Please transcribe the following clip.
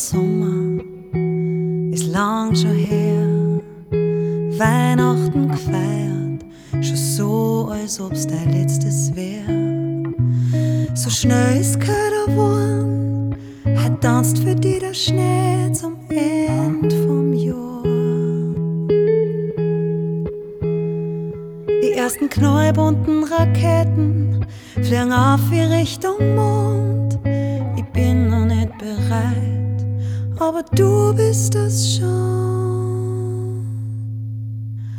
Sommer ist lang schon her. Weihnachten gefeiert, schon so, als ob's dein letztes wär. So schnell ist keiner geworden, heute tanzt für dich der Schnee zum End vom Jahr. Die ersten knallbunten Raketen fliegen auf in Richtung Mond. Ich bin noch nicht bereit, aber du bist das schon.